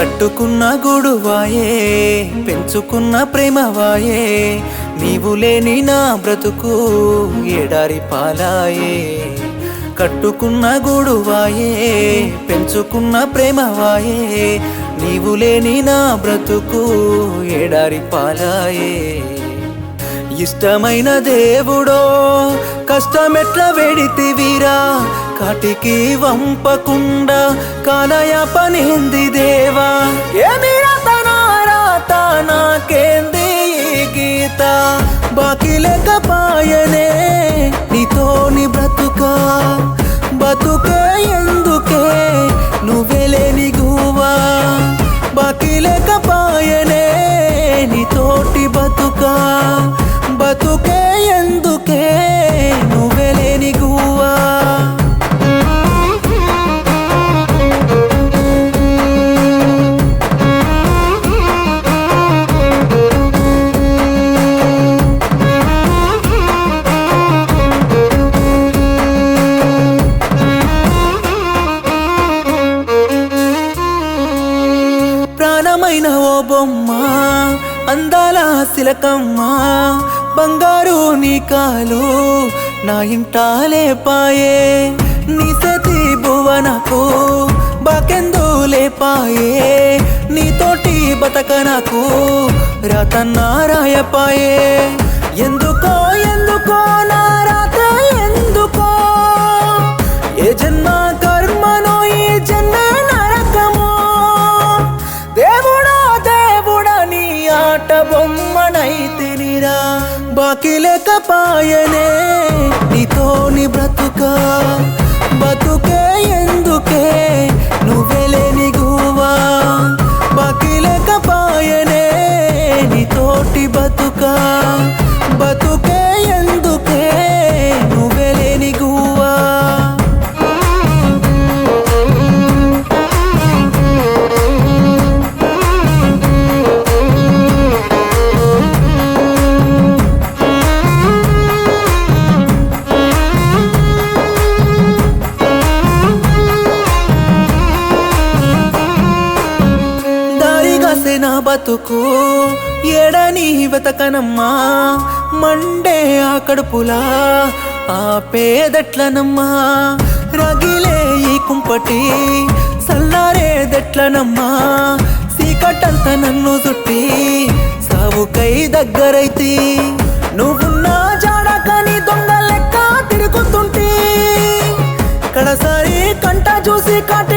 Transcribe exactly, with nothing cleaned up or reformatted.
కట్టుకున్న గూడువాయే పెంచుకున్న ప్రేమవాయే నీవు లేని నా బ్రతుకు ఎడారి పాలాయే కట్టుకున్న గూడువాయే పెంచుకున్న ప్రేమవాయే నీవు లేని నా బ్రతుకు ఎడారి పాలాయే ఇష్టమైన దేవుడో కష్టమెట్ల వెడితివిరా కాటికి వంపకుండా కానయ పనింది దేవా ఏమి రాత నాకేంది ఈ గీత బాకీ లేకపాయనే నీతోని బ్రతుకా బతుకే ఎందుకే నువ్వే లేని గువా బాకీ లేకపాయనే నీతోటి బతుకా బతుకే ఎందుకే నువ్వే లేని గువా ప్రాణమైన ఓ బొమ్మ అందాల సిలకమ్మ బంగారు నీ కాలు నా ఇంటాలే పాయే నీ సతి భువనకు బాకెందు లేపాయే నీతోటి బతకనకు రాతన్నా రాయపాయే ఎందుకో ఎందుకో నా రాత ఎందుకో ఏ జన్మ కర్మనో ఈ జన్మ నరకమో దేవుడా దేవుడా నీ ఆట బొమ్మనైతినిరా బాకీ లేకపాయనే నీతోని బ్రతుకా బతుకే ఎందుకే నువ్వే లేని గువా బాకీ లేకపాయనే నీతోటి బతుకా బతుకే ఎందుకే నువ్వే లేని గువా నా బతుకు ఎడని వెతకనమ్మా మండే ఆ కడుపులా ఆ పేదెట్లనమ్మా రగిలే ఈ కుంపటి సల్లారేదెట్లనమ్మా సీకటంత నన్ను చుట్టి సావుకై దగ్గరైతి నువ్వున్నా జాడకని దొంగ లెక్క తిరుగుతుంటే కడసారి కంట చూసి కట